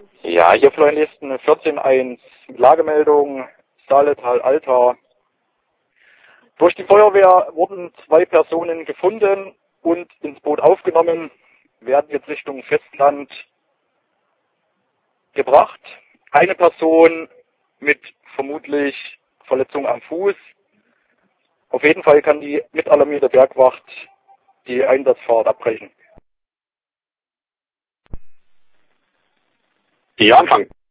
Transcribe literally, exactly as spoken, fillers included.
Ja, hier Fleuenlisten vierzehn eins, Lagemeldung, Saaletal Alta. Durch die Feuerwehr wurden zwei Personen gefunden und ins Boot aufgenommen, werden jetzt Richtung Festland gebracht. Eine Person mit vermutlich Verletzung am Fuß. Auf jeden Fall kann die mitalarmierte Bergwacht die Einsatzfahrt abbrechen. Ja, Anfang.